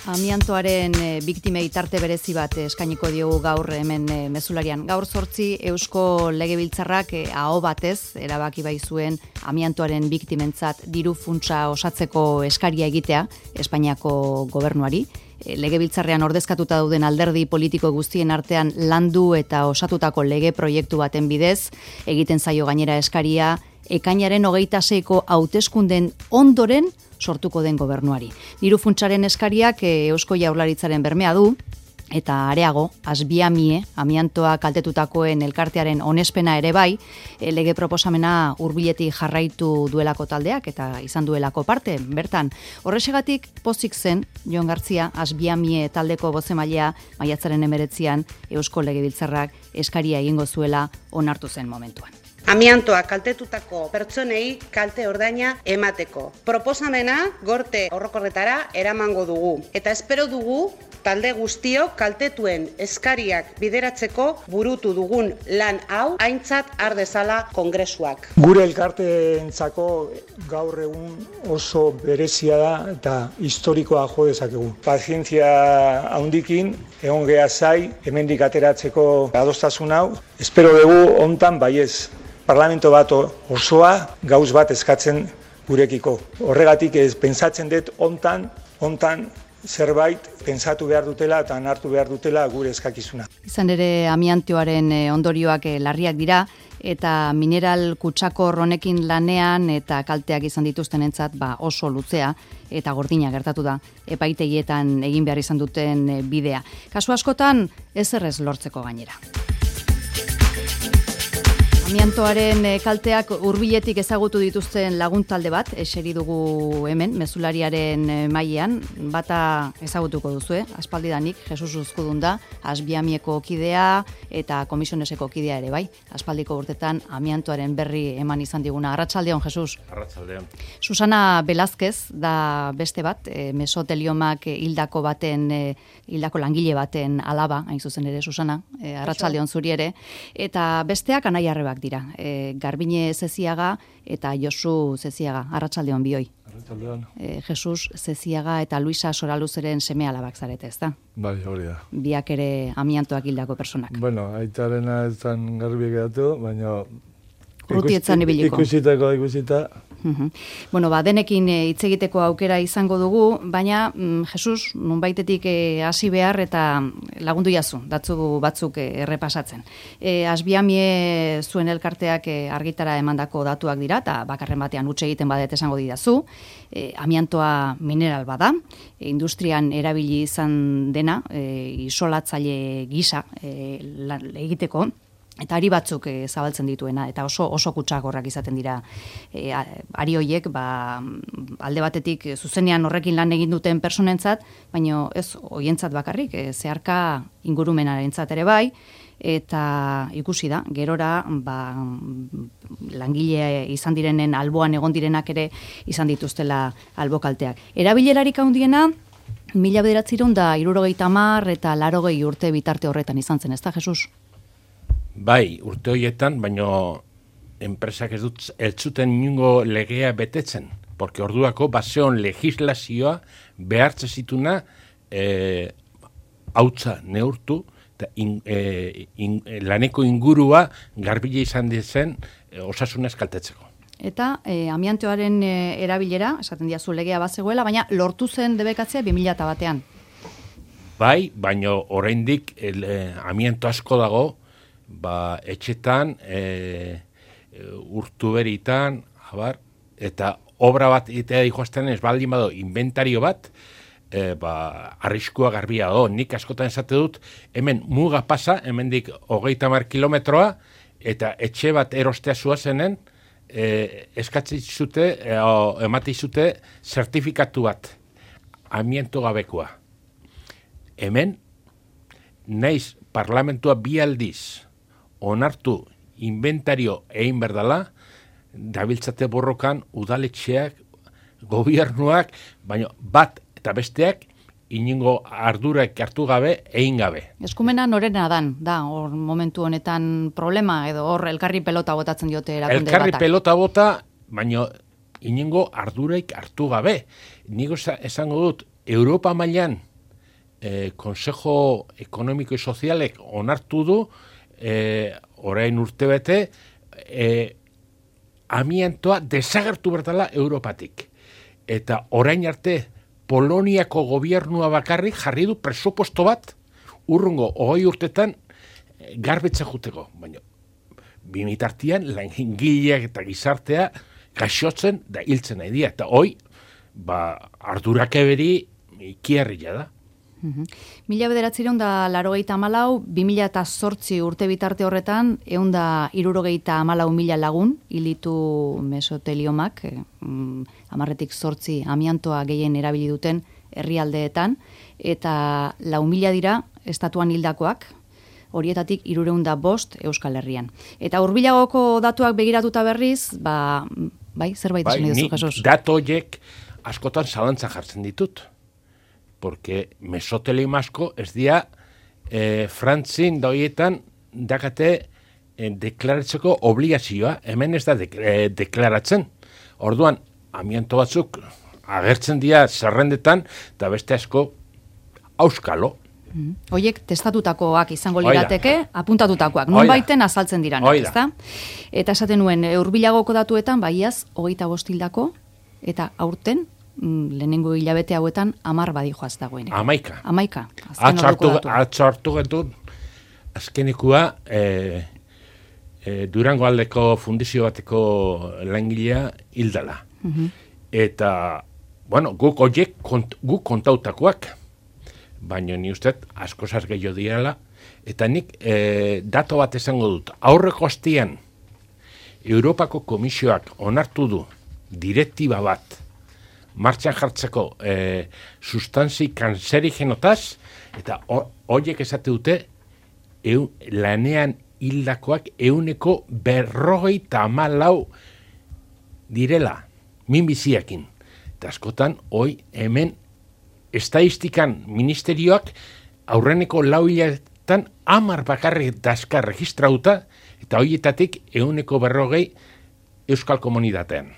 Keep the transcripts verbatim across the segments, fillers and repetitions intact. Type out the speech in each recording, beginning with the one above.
Amiantoaren e, biktimei tarte berezi bat eskainiko diogu gaur hemen e, mezularian. Gaur zortzi Eusko Legebiltzarrak e, aho batez erabaki bai zuen amiantoaren biktimentzat diru funtsa osatzeko eskaria egitea Espainiako gobernuari. E, Legebiltzarrean ordezkatuta dauden alderdi politiko guztien artean landu eta osatutako lege proiektu baten bidez egiten zaio gainera eskaria ekainaren hogeita seiko hauteskunden ondoren sortuko den gobernuari. Diru funtsaren eskariak Eusko Jaurlaritzaren bermea du, eta areago, Asbiamie, amiantoa kaltetutakoen elkartearen onespena ere bai, lege proposamena hurbiletik jarraitu duelako taldeak, eta izan duelako parte, bertan. Horrexegatik pozik zen, Jon Gartzia, Asbiamie taldeko bozemailea maiatzaren emeretzian Eusko Legebiltzarrak eskaria egingo zuela onartu zen momentuan. Amiantoa kaltetutako pertsonei kalte ordaina emateko. Proposamena gorte orokorretara eramango dugu. Eta espero dugu talde guztiok kaltetuen eskariak bideratzeko burutu dugun lan hau aintzat har dezala kongresuak. Gure elkarteentzako gaur egun oso berezia da eta historikoa jo dezakegu. Pazientzia handikin egon gea zai hemendik ateratzeko adostasun hau. Espero dugu hontan baiez. Parlamento bat osoa gauz bat eskatzen gurekiko. Horregatik ez pentsatzen dut hontan, hontan zerbait pentsatu behar dutela eta hartu behar dutela gure eskakizuna. Izan ere amiantoaren ondorioak larriak dira eta mineral kutsakor honekin lanean eta kalteak izan dituztenentzat ba oso luzea eta gordina gertatu da epaitegietan egin behar izan duten bidea. Kasu askotan ezerrez lortzeko gainera. Amiantoaren kalteak hurbiletik ezagutu dituzten laguntalde bat, eseri dugu hemen, mezulariaren mailean, bata ezagutuko duzue, aspaldidanik, Jesus Uzkudun da, Asbiamieko kidea eta Komisioneseko kidea ere bai, aspaldiko urtetan amiantoaren berri eman izan diguna. Arratsaldeon, Jesus. Arratsaldeon. Susana Velázquez da beste bat, e, mesoteliomak hildako baten, e, hildako langile baten alaba, hain zuzen ere, Susana, e, arratsaldeon zuri ere, eta besteak anaiarrebak dira. E, Garbine Zeziaga eta Josu Zeziaga. Arratsaldeon bioi. Arratsaldeon. E, Jesus Zeziaga eta Luisa Soraluzeren seme alabak zarete, ezta? Bai, hori da. Biak ere amiantoak hildako personak. Bueno, aitarena ez zan garbi geratu, baina Urrutietzan ibiliko. Ikusitako, ikusita. Uhum. Bueno, ba, denekin hitz egiteko aukera izango dugu, baina mm, Jesus, nunbaitetik hasi e, behar eta lagundu jazu, datzu batzuk e, errepasatzen. E, Asbiamie zuen elkarteak e, argitara emandako datuak dira, eta bakarren batean huts egiten badet esango didazu. E, amiantoa mineral bada, e, industrian erabili izan dena, e, isolatzaile gisa e, lan, egiteko, eta ari batzuk e, zabaltzen dituena, eta oso oso kutsakorrak izaten dira e, ari hoiek, ba, alde batetik zuzenean horrekin lan egin duten personentzat, baina ez hoientzat bakarrik, e, zeharka ingurumenarentzat ere bai, eta ikusi da, gerora ba, langile izan direnen alboan egon direnak ere izan dituztela albokalteak. Erabilerarik handiena, mila bederatziehun eta hirurogeita hamar eta laurogei urte bitarte horretan izan zen, ezta, Jesus? Bai, urte horietan, baino enpresak ez dut ez zuten inongo legea betetzen, porque orduako baseon legislazioa behartze zituna eh, hautza neurtu, eta in, eh, in, laneko ingurua garbile izan dizen eh, osasuna eskaltetzeko. Eta eh, amiantoaren eh, erabilera, esaten diazu legea bazegoela, baina lortu zen debekatzea bi mila batean. Bai, baino oraindik eh, amianto asko dago, ba, etxetan, e, urtuberitan, abar, eta obra bat egitea dihoazten ez baldin bado inventario bat, e, ba, arriskua garbia do. Nik askotan esate dut, hemen muga pasa, hemendik hogeita hamar kilometroa, eta etxe bat erostea zuazenen, e, eskatzi zute, e, o, emati zute, zertifikatu bat, amianto gabekoa. Hemen, naiz parlamentua bi aldiz, onartu inventario egin berdala, dabiltzate borrokan udaletxeak, gobernuak, baina bat eta besteak inongo ardurek hartu gabe, egin gabe. Eskumena norena dan, da, hor momentu honetan problema, edo hor elkarri pelota botatzen diote erakunde batak. Elkarri pelota bota, baina inongo ardurek hartu gabe. Nigo esango dut, Europa mailan e, Consejo Ekonomiko y Sozialek onartu du, e, orain urtebete, e, amiantoa desagertu bertala Europatik. Eta orain arte Poloniako gobernua bakarrik jarri du presupuesto bat urrungo hogei urtetan garbetza juteko. Baina, bimitartian langileak eta gizartea gaixotzen da hiltzen nahi dira. Eta hoi, ba, ardurak eberi ikierria da. Uhum. Mila bederatzireun da larogeita amalau, bi mila eta zortzi urte bitarte horretan, eun da irurogeita amalau mila lagun, hilitu mesoteliomak, eh, mm, amarretik zortzi amiantoa gehien erabili duten herrialdeetan, eta lau mila dira estatuan hildakoak, horietatik irureun da bost Euskal Herrian. Eta hurbilagoko datuak begiratuta berriz, ba, bai, zerbait bai, esan duzu, Jesus? Datu horiek askotan zalantza jartzen ditut. Porque mesotelim asko ez dira eh, frantzin da horietan dakate eh, deklaratzeko obligazioa, hemen ez da dek, eh, deklaratzen. Orduan, amianto batzuk agertzen dira zerrendetan, eta beste asko auskalo. Mm. Hoiek testatutakoak izango lirateke, apuntatutakoak, non baiten azaltzen dira, ezta? Eta esaten nuen, hurbilagoko datuetan, baiaz, hogeita bostildako, eta aurten, lehenengo hilabete hauetan amar badi joaz dagoenek. Amaika. Amaika. Atzo hartu getun, azkenekua e, e, Durango aldeko fundizio bateko langilea hildala. Uh-huh. Eta, bueno, guk oiek kont, guk kontautakoak, baina ni uste askozaz gehiago direla, eta nik e, dato bat esango dut. Aurreko astian, Europako Komisioak onartu du direktiba bat, martxan jartzeko e, sustanzi kanzerigenotaz, eta horiek esate dute eun, lanean hildakoak euneko berrogei tamalau direla, minbiziakin. Eta askotan, hoi hemen estadistikan ministerioak aurreneko lau hilabetan amar bakarrik dazka registrauta, eta horietatik euneko berrogei Euskal Komunitatean.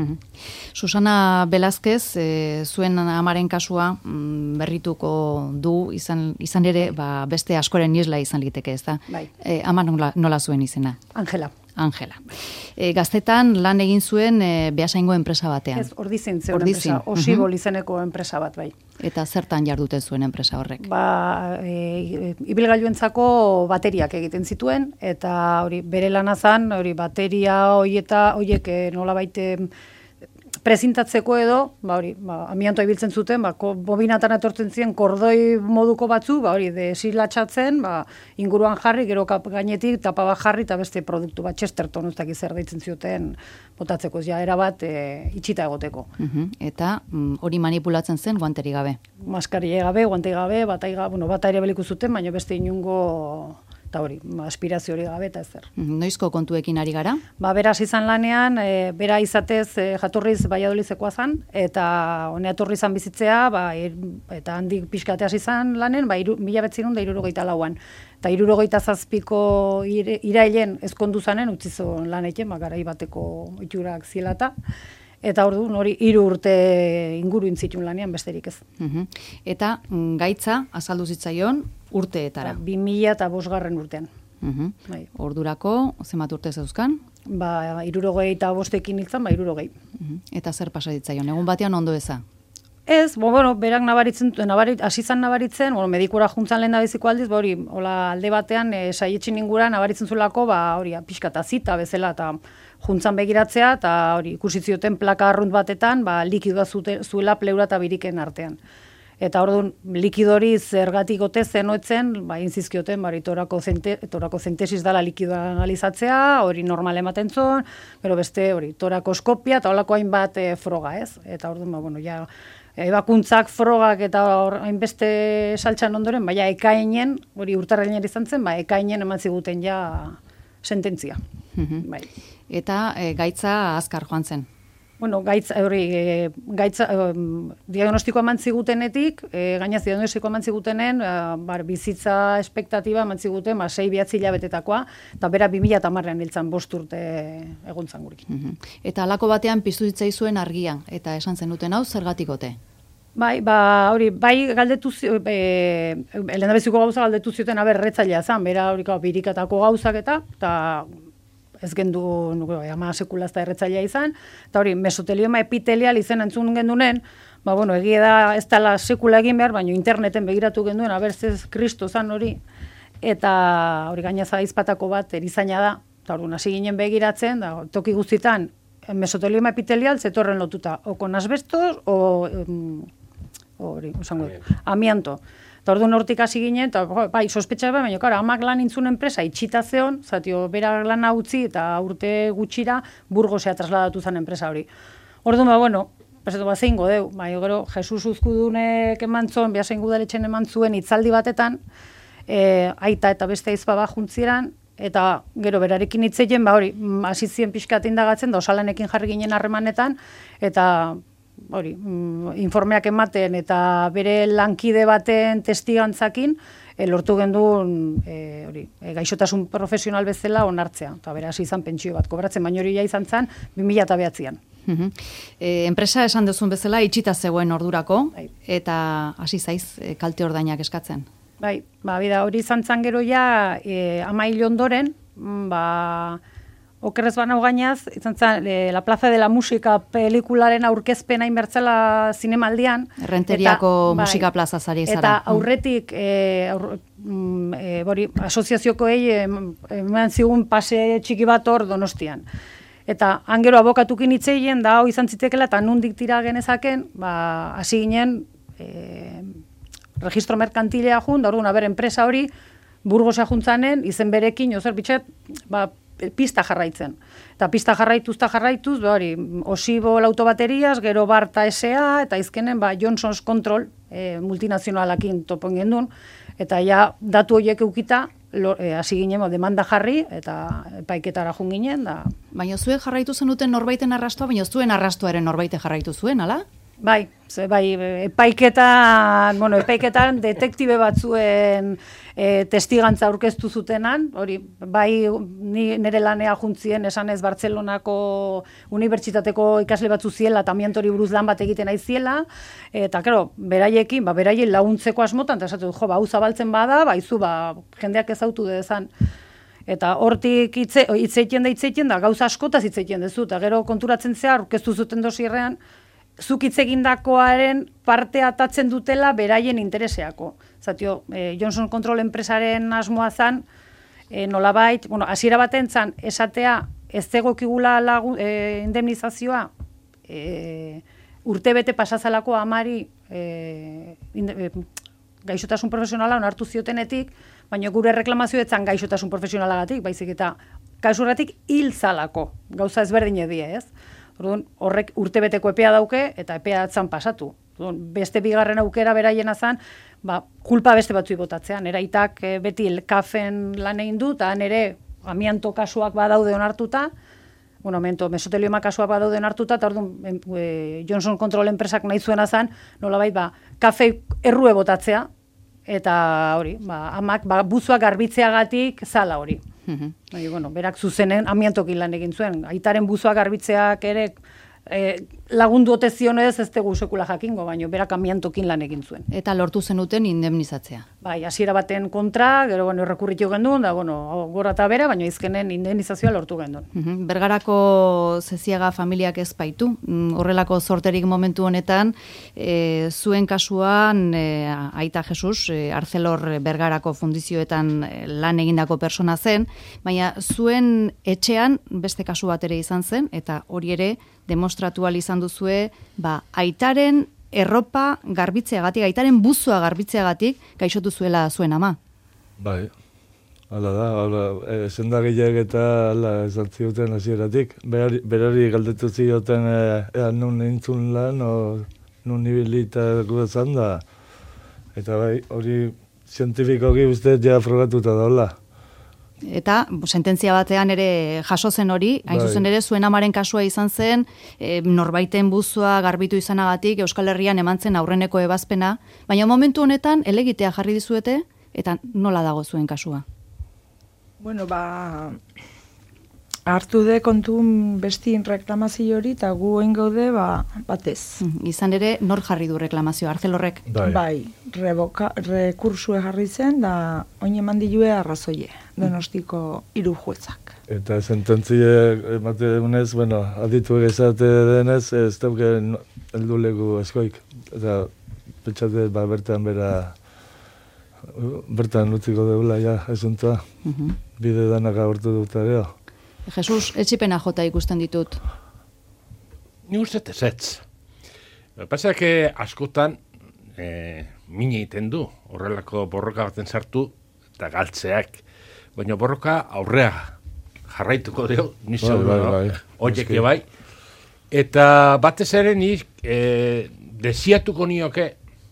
Susana Velázquez, e, zuen amaren kasua mm, berrituko du, izan, izan ere ba, beste askoren isla izan liteke, ez da? Bai. E, ama nola, nola zuen izena? Angela. Angela. E, gaztetan lan egin zuen e, Beasaingo enpresa batean. Ez, Ordizin zeuen enpresa, Osibol uh-huh. izeneko enpresa bat, bai. Eta zertan jarduten zuen enpresa horrek? Ba, e, ibilgailuentzako bateriak egiten zituen, eta hori bere lana zan, hori bateria hoieta hoiek e, nolabait presintatzeko edo, ba hori, ba amiantoa ibiltzen zuten, ba bobinatan etortzen ziren kordoi moduko batzu, ba hori desilatxatzen, ba inguruan jarri, gero kap gainetik tapa bat jarri eta beste produktu bat Chesterton uztaki zer deitzen zioten botatzeko, ja era bat e, itxita egoteko. Uh-huh. Eta mm, hori manipulatzen zen guanteri gabe. Maskaria gabe, guanteri gabe, bataiga, bueno, bata ere beliku zuten, baina beste inungo eta hori, aspirazio hori gabe eta ezer. Noizko kontuekin ari gara? Ba, beraz izan lanean, e, bera izatez e, jatorriz Valladolizekoa zan, eta honea etorri izan bizitzea, ba, er, eta handik pixkateaz izan lanen, ba, iru, mila betzirun da irurogeita lauan. Eta irurogeita zazpiko ire, irailen ezkondu zanen, utzizon lan eiken, ba, garai bateko itxurak zilata. Eta orduan hori hiru urte inguru intzitun lanean besterik ez. Uh-huh. Eta mm, gaitza azaldu zitzaion urteetara. Ba, bi mila eta bosgarren urtean. Uh-huh. Bai. Ordurako, zenbat urte zeuzkan? Ba, irurogei eta bostekin hiltzen, ba, irurogei. Uh-huh. Eta zer pasa ditzaion? Egun batean ondo eza? Ez, bo, bueno, berak nabaritzen, nabarit, asizan nabaritzen, bueno, medikura juntzan lehen da biziko aldiz, ba, hori, hola, alde batean, e, saietxin ingura nabaritzen zulako, ba, hori, pixka eta zita bezala, eta juntzan begiratzea, eta hori, ikusi zioten plaka arrunt batetan, ba, likidoa zute, zuela pleura eta biriken artean. Eta orduan, likidori zergatik gote zenoetzen, ba, inzizkioten, bari, torako, zente, torako zentesis dala likidoa analizatzea, hori normal ematen zuen, pero beste, hori, torako eskopia, eta holako hainbat e, froga, ez? Eta orduan, ba, bueno, ja, ebakuntzak, frogak eta hainbeste saltxan ondoren, baina ekainen, hori urtarrailean izan zen, ba, ekainen eman ziguten ja sententzia. Mm-hmm. Bai. Eta e, gaitza azkar joan zen? Bueno, gaitza, hori, e, gaitza, e, diagnostikoa eman zigutenetik, e, gainaz diagnostikoa eman zigutenen, e, bar, bizitza espektatiba eman ziguten, ba, sei bihatzi hilabetetakoa, eta bera bi mila hamarrean hiltzan bost urte egontzan gurekin. Mm-hmm. Eta halako batean piztu zitzaizuen argia, eta esan zenuten hau zergatik ote? Bai, ba, hori, bai galdetu zioten, e, lehendabiziko gauza galdetu zioten, aber, erretzailea zan, bera hori birikatako gauzak eta, eta ez gendu, nuko, ama sekulazta erretzailea izan, eta hori, mesotelioma epitelial izan entzun gendunen, ba, bueno, egia da ez dela sekula egin behar, baina interneten begiratu genduen, aber, ez kristo zan hori, eta hori gainaza izpatako bat erizaina da, eta hori, hasi ginen begiratzen, da, toki guztitan, mesotelioma epitelial zetorren lotuta, o con asbestos, o... Um, hori, usango, amianto. Eta orduan hortik hasi ginen, eta bai, sospetxa bai, baina, kara, amak lan intzun enpresa, itxita zeon, zatio, bera lana utzi, eta urte gutxira, Burgosea trasladatu zen enpresa hori. Orduan, ba, bueno, pesatu bat zein godeu, bai, gero, Jesus Uzkudunek eman zuen, behasein gudaletxen eman zuen hitzaldi batetan, e, aita eta beste aizpaba juntzieran, eta gero berarekin hitzeien, ba, hori, hasi zien pixkat indagatzen, da osalanekin jarri ginen harremanetan, eta hori, informeak ematen eta bere lankide baten testigantzakin e, lortu gendun e, hori, e, gaixotasun profesional bezala onartzea. Eta bere hasi izan pentsio bat kobratzen, baina hori ja izan zen bi mila bederatzian. Uhum. E, enpresa esan duzun bezala itxita zegoen ordurako, bai. Eta hasi zaiz e, kalte ordainak eskatzen. Bai, ba, bida, hori izan zan gero ja e, ama hil ondoren, ba... Okerrez banau gainaz, izan zen, e, La Plaza de la Musika pelikularen aurkezpena inbertzela zinemaldian. Errenteriako eta, musika bai, plaza zari zara. Eta aurretik, e, aur, e, bori, asoziaziokoei eman zigun pase txiki bat hor Donostian. Eta angero abokatukin hitzeien da, hau izan zitekela, eta nundik tira genezaken, ba, hasi ginen, e, registro merkantilea jun, da orduan, aber, enpresa hori, Burgosa juntzanen, izen berekin, ozer bitxet, ba, pista jarraitzen. Eta pista jarraituzta jarraituz, be hori, Osibo autobateriaz, gero Barta S A, eta izkenen, ba, Johnson's Control e, multinazionalakin topon gendun, eta ja datu horiek eukita, hasi e, ginen, demanda jarri, eta epaiketara jun ginen. Da. Baina zuek jarraitu zenuten norbaiten arrastoa, baina zuen arrastoaren norbaite jarraitu zuen, ala? Bai, ze, bai, epaiketan, bueno, epaiketan detektibe batzuen e, testigantza aurkeztu zutenan, hori, bai, ni nire lanea juntzien esan ez Bartzelonako unibertsitateko ikasle batzu ziela, eta amiantori buruz lan bat egiten aiziela, eta, kero, beraiekin, ba, beraien laguntzeko asmotan, eta esatu, jo, ba, hau zabaltzen bada, ba, izu, ba, jendeak ezautu dezan. Eta hortik hitzeiten da hitzeiten da, gauza askotaz hitzeiten dezu, eta gero konturatzen zehar, aurkeztu zuten dosierrean, zuk hitz egindakoaren parte atatzen dutela beraien intereseako. Zatio, eh, Johnson Control enpresaren asmoa zan, eh, nolabait, bueno, hasiera baten zan, esatea ez zegokigula lagu, eh, indemnizazioa, eh, urtebete pasazalako amari eh, inde, eh, gaixotasun profesionala onartu ziotenetik, baina gure reklamazioetzan gaixotasun profesionalagatik, baizik eta kasurratik hil zalako, gauza ezberdin edie, ez? Orduan, horrek urtebeteko epea dauke eta epea atzan pasatu. Orduan, beste bigarren aukera beraiena zan, ba, kulpa beste batzu botatzean. Eraitak e, beti kafen lan egin du, eta nere amianto kasuak badaude onartuta, bueno, mento, mesotelioma kasuak badaude onartuta, eta orduan e, Johnson Control enpresak nahi zuena zan, nolabait, ba, kafe errue botatzea, eta hori, ba, amak, ba, buzuak garbitzeagatik zala hori. Mm-hmm. Baina, bueno, berak zuzenen amiantokin lan egin zuen. Aitaren buzoak garbitzeak ere e, lagundu ote zion ez ez tegu sekula jakingo, baina berak amiantokin lan egin zuen. Eta lortu zenuten indemnizatzea. Bai, hasiera baten kontra, gero bueno, errekurritu gendun, da bueno, gora eta bera, baina izkenen indemnizazioa lortu gendun. Mm-hmm. Bergarako Zeziaga familiak ez baitu. Horrelako zorterik momentu honetan, e, zuen kasuan e, Aita Jesus, e, Arcelor Bergarako fundizioetan lan egindako persona zen, baina zuen etxean beste kasu bat ere izan zen, eta hori ere demostratu ahal izan duzue, ba, aitaren erropa garbitzeagatik, aitaren buzua garbitzeagatik gaixotu zuela zuen ama. Bai, hala da, hala, e, sendagileak eta hala esan zioten hasieratik. Berari, berari galdetu zioten e, ea nun entzun lan, o nun ibilita guzan da. Eta bai, hori zientifikoki uste ja frogatuta daula. Eta sententzia batean ere jaso zen hori, hain zuzen ere zuen amaren kasua izan zen, e, norbaiten buzua garbitu izanagatik Euskal Herrian eman zen aurreneko ebazpena, baina momentu honetan elegitea jarri dizuete, eta nola dago zuen kasua? Bueno, ba, hartu de kontun bestin reklamazio hori, eta gu oin gaude ba, batez. Izan ere, nor jarri du reklamazio, Arcelorrek? Bai, bai revoka, rekursue jarri zen, da oin eman dilue arrazoie, Donostiko hiru juezak. Eta sententzie emate egunez, bueno, aditu egizate denez, ez dauke heldu legu eskoik. Eta pentsate, ba, bertan bera, bertan utziko deula, ja, esuntua. Uh-huh. Bide danak abortu dut gero. Jesus, etxipena jota ikusten ditut. Ni uste ez ez. Pasa que askotan e, mine egiten du, horrelako borroka baten sartu, eta galtzeak. Baina borroka aurrea jarraituko dio, nizo, bai, bai, bai. Oiek bai. Eta batez ere ni e, desiatuko nioke,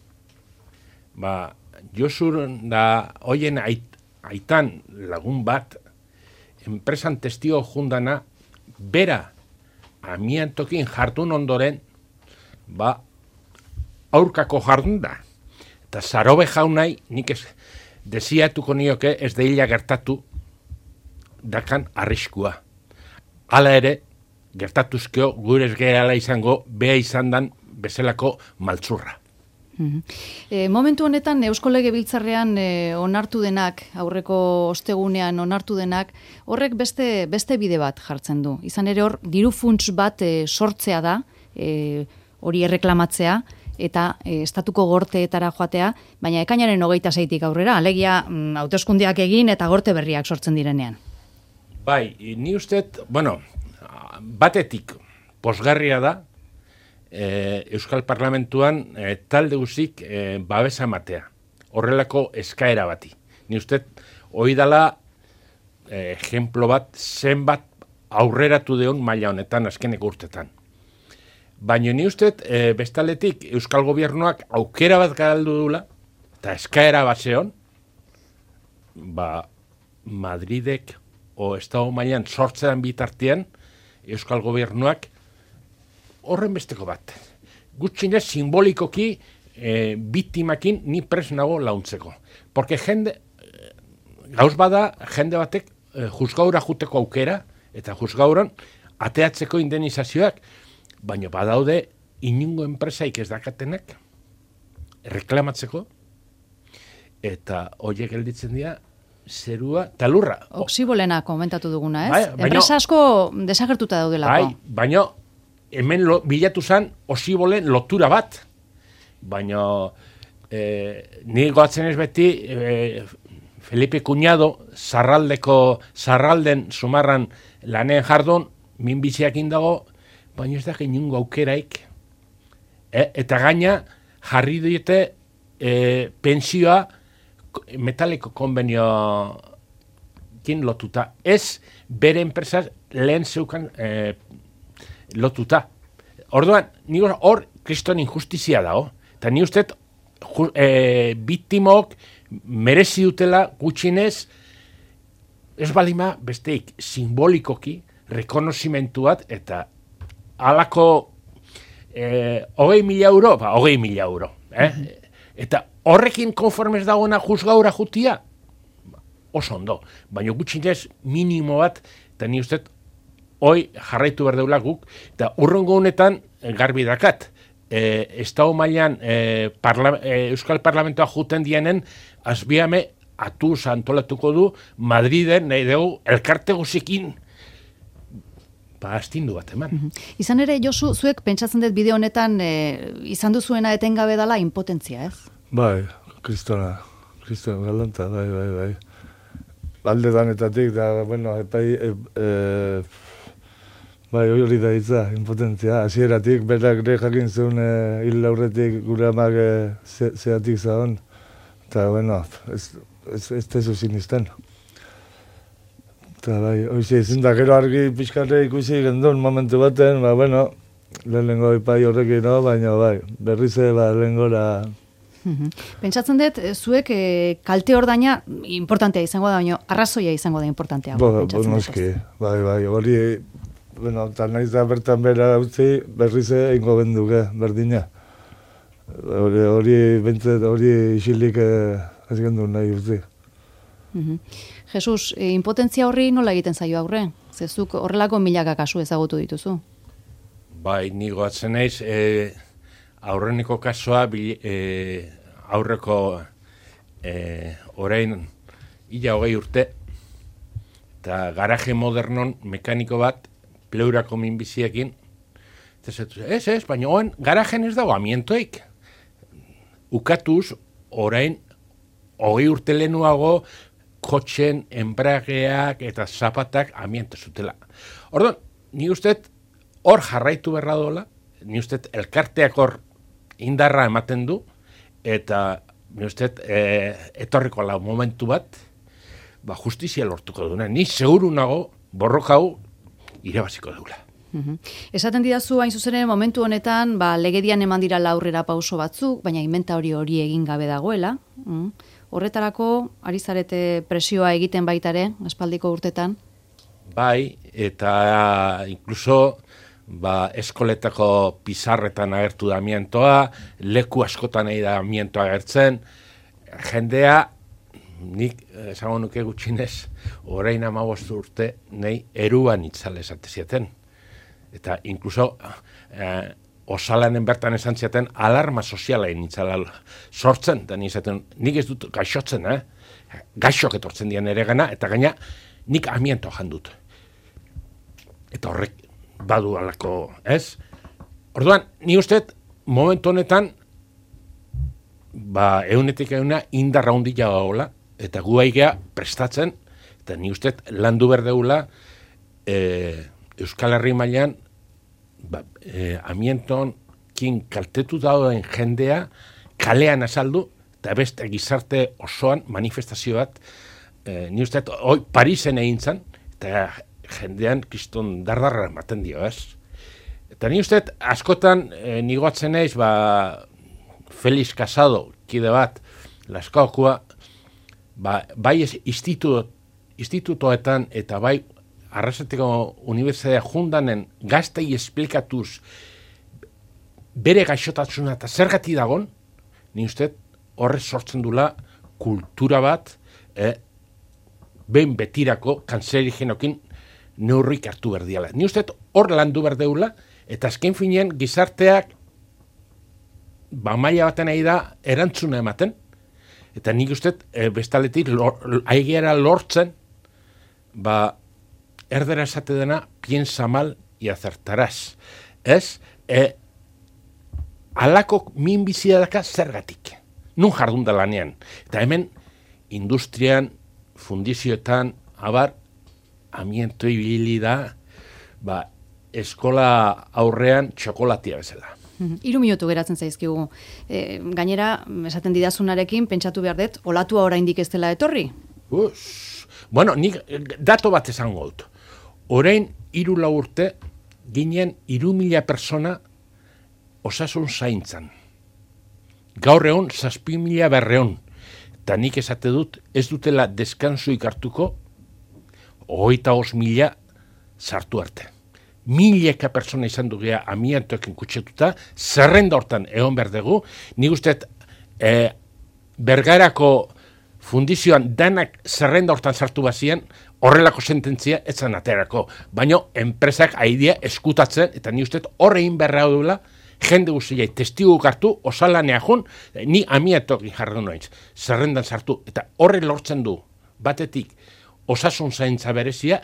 ba, Josur da hoien ait, aitan lagun bat, enpresan testio jundana, bera amiantokin jardun ondoren, ba, aurkako jardun da. Eta Sarobe jaunai, nik ez desiatuko nioke ez deila gertatu dakan arriskua. Hala ere, gertatuzkeo gure ez gehala izango, beha izan dan bezalako maltzurra. Mm-hmm. E, momentu honetan Eusko Legebiltzarrean e, onartu denak, aurreko ostegunean onartu denak, horrek beste beste bide bat jartzen du. Izan ere hor, diru funts bat e, sortzea da, e, hori erreklamatzea, eta e, estatuko gorteetara joatea, baina ekainaren hogeita seitik aurrera, alegia mm, hauteskundeak egin eta gorte berriak sortzen direnean. Bai, ni usteet, bueno, batetik posgarria da, E, Euskal Parlamentuan e, talde guzik e, babesa ematea. Horrelako eskaera bati. Ni uste, hoi dala e, ejemplo bat, zenbat aurreratu deon maila honetan, azkeneko urtetan. Baina ni uste, e, bestaletik Euskal Gobernuak aukera bat galdu dula, eta eskaera bat zeon, ba, Madridek o Estado mailan sortzean bitartean, Euskal Gobernuak horren besteko bat. Gutxinez simbolikoki e, biktimakin ni pres nago launtzeko. Porque jende, gauz bada, jende batek e, juzgaura juteko aukera, eta juzgauran ateatzeko indenizazioak, baina badaude inungo enpresaik ez dakatenak reklamatzeko, eta horiek gelditzen dira, zerua, talurra. Oxibolena komentatu duguna, ez? Bai, baino, enpresa asko desagertuta daudelako. Bai, baina hemen lo, bilatu zen osibolen lotura bat. Baina e, ni goatzen ez beti e, Felipe Cuñado zarraldeko, zarralden sumarran lanen jardun, minbiziak indago, baina ez da genungo aukeraik. E, eta gaina jarri diete e, pensioa metaleko konbenio kin lotuta. Ez bere enpresaz lehen zeukan e, lotuta. Orduan, ni hor kriston injustizia dago. Eta ni uste e, biktimok merezi dutela gutxinez ez balima besteik simbolikoki rekonozimentu bat eta halako e, hogei mila euro, ba, hogei mila euro. Eh? Mm-hmm. Eta horrekin konformez dagoena juzgaura jutia, oso ondo. Baina gutxinez minimo bat, eta ni uste hoi jarraitu behar deula guk, eta urrongo honetan garbi dakat, e, Estado mailan e, parla, e, Euskal Parlamentoa juten dienen, azbiame atuz antolatuko du Madriden, nahi dugu, elkarte guzikin, ba, astindu bat eman. Mm-hmm. Izan ere, Josu, zuek pentsatzen dut bide honetan, e, izan duzuena etengabe dela impotentzia, ez? Bai, kristona, kristona galanta, bai, bai, bai. Alde danetatik, da, bueno, epai, e, e, bai, hori da hitza, impotentzia. Hasieratik berak ere jakin zuen e, hil laurretik gure amak e, ze, zeatik zahon. Eta, bueno, ez, ez, ez tezu sinisten. Eta, bai, hoxe, zinda, gero argi pixkarre ikusi gendun momentu baten, ba, bueno, lehenengo epai horrekin, no? Baina, bai, berrize, ba, lehengora... Pentsatzen dut, zuek e, kalte ordaina importantea izango da, baina arrazoia izango da importantea. Bo, bo, noski, bai, bai, hori, bueno, tal naiz da bertan bera utzi, berrize ingo benduke, berdina. Hori, hori, bentzet, hori isilik ez gendu nahi utzi. Mm-hmm. Jesus, e, impotentzia horri nola egiten zaio aurre? Zezuk horrelako milaka kasu ezagutu dituzu. Bai, ni goatzen naiz, e, aurreneko kasua, e, aurreko e, orain ila hogei urte, eta garaje modernon mekaniko bat, pleurako minbiziekin, ez, ez, baina oen garajen ez dago amientoik. Ukatuz, orain, hogei urte lehenuago, kotxen, enbrageak eta zapatak amiento zutela. Orduan, ni uste hor jarraitu berra dola, ni uste elkarteak hor indarra ematen du, eta ni uste e, etorriko la momentu bat, ba, justizia lortuko duna. Ni seguru nago borrokau irabaziko deula. Uhum. Esaten didazu hain zuzenen momentu honetan, ba, legedian eman dira aurrera pauso batzuk, baina inventa hori hori egin gabe dagoela. Mm. Horretarako, ari zarete presioa egiten baitare, aspaldiko urtetan? Bai, eta inkluso ba, eskoletako pizarretan agertu da amientoa, leku askotan nahi da amientoa agertzen, jendea, nik esango nuke gutxinez, orain hamabost urte, nahi eruan itzale esate zieten. Eta inkluso eh, osalanen bertan esan ziaten alarma soziala initzala sortzen, da nizaten, nik ez dut gaixotzen, eh? gaixok etortzen dian ere gana, eta gaina nik amiento jandut. Eta horrek badu alako, ez? Orduan, ni uste momentu honetan, ba, eunetik euna indarra hundila gaula, eta gu aigea prestatzen, eta ni uste landu berdeula, eh, Euskal Herri mailan ba, eh, amienton kin kaltetu dauden jendea kalean azaldu eta beste gizarte osoan manifestazio bat eh, ni uste hoi Parisen egin zan eta jendean kriston dardarra ematen dio, ez? Eta ni uste askotan eh, nigoatzen naiz ba, Felix Casado kide bat Laskaokua ba, bai instituto, institutoetan eta bai Arrasateko Unibertsitatea jundanen gaztei esplikatuz bere gaixotatzuna eta zergati dagon, ni uste horrez sortzen dula kultura bat, eh, behin betirako kanzerigenokin neurrik hartu berdiala. Ni uste hor landu berdeula, eta azken finean gizarteak ba maila baten nahi da erantzuna ematen, eta nik uste eh, bestaletik lor, aigeara lortzen, ba erdera esate dena, piensa mal y acertarás. Ez, e, alako minbizia daka zergatik. Nun jardun da lanean. Eta hemen, industrian, fundizioetan, abar, amiento ibili da, ba, eskola aurrean txokolatia bezala. Hiru minutu geratzen zaizkigu. E, gainera, esaten didazunarekin, pentsatu behar dut, olatua oraindik ez dela etorri? Us, bueno, nik dato bat esango dut. Orain hiru lau urte ginen hiru mila persona osasun zaintzan. Gaur egun zazpi mila berreon. Eta nik esate dut ez dutela deskansuik hartuko hogeita bost mila sartu arte. Mileka persona izan dugea amiantoekin kutsetuta, zerrenda hortan egon behar dugu. Nik uste eh, Bergarako fundizioan danak zerrenda hortan sartu bazien, horrelako sententzia etzan aterako. Baina enpresak aidea eskutatzen, eta ni uste horrein berra duela, jende guztiai testigu hartu, osalanea jun, ni amiatokin jarri noiz, zerrendan sartu, eta horre lortzen du, batetik, osasun zaintza berezia,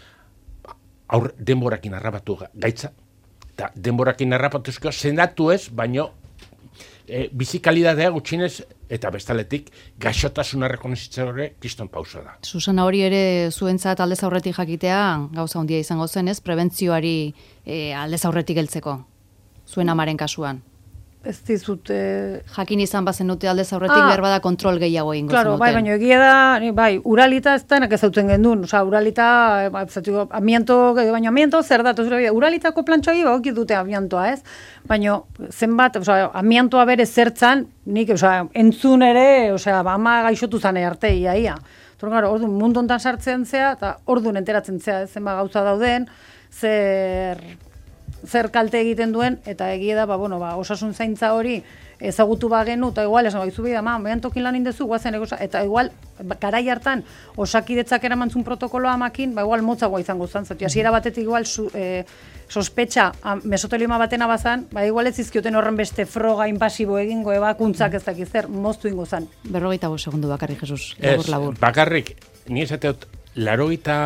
aur denborakin harrapatu gaitza, eta denborakin harrapatuzko zenatu ez, baina e, bizikalidadea gutxinez, eta bestaletik, gaixotasuna rekonozitzen horre, kriston pausa da. Susana, hori ere zuentzat aldez aurretik jakitea, gauza handia izango zenez, prebentzioari e, aldez aurretik heltzeko, zuen amaren kasuan. Ez dizut... Eh... Jakin izan bazen dute aldez aurretik ah, behar bada kontrol gehiago ingo claro, zenuten. Bai, baina egia da, bai, uralita ez denak ez zautzen gendun. Osa, uralita, zatuko, amianto, baina amianto zer da, uralitako plantxoa gogik dute amiantoa, ez? Baina zenbat, osa, amiantoa bere zertzan, nik, osa, entzun ere, osa, ama gaixotu zane arte, ia, ia. Torren gara, orduan mundu hontan sartzen zea, eta orduan enteratzen zea, zenbat gauza dauden, zer... zer kalte egiten duen, eta egia da, ba, bueno, ba, osasun zaintza hori ezagutu bagenu, eta igual, esan baizu bida, ma, behan tokin lan indezu, guazen egoza, eta igual, garai hartan, osakidetzak eramantzun protokoloa amakin, ba, igual, motzagoa izango zan, zati, hasiera batetik igual, su, e, sospetxa, mesotelioma batena bazan, ba, igual ez izkioten horren beste froga inpasibo egingo, ebakuntzak ez dakiz zer, moztu ingo zan. Berrogeita bost segundu bakarrik, Jesus, labur, labur. Ez, bakarrik, ni esateot, larogeita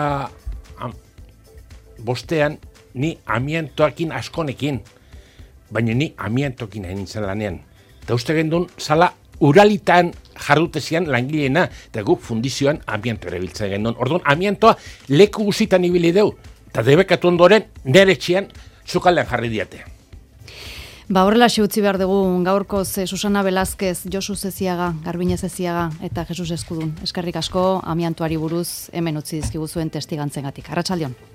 bostean, ni amiantoakin askonekin, baina ni amiantokin egin nintzen lanean. Eta uste gendun, zala uralitan jardutezian langileena, eta guk fundizioan amianto ere biltzen gendun. Orduan, amiantoa leku guzitan ibili deu, eta debekatu ondoren nere etxean zukaldean jarri diate. Ba, horrela utzi behar dugu gaurkoz Susana Velázquez, Josu Zeziaga, Garbine Zeziaga eta Jesus Eskudun. Eskerrik asko amiantoari buruz hemen utzi dizkiguzuen testigantzengatik. Arratsaldeon.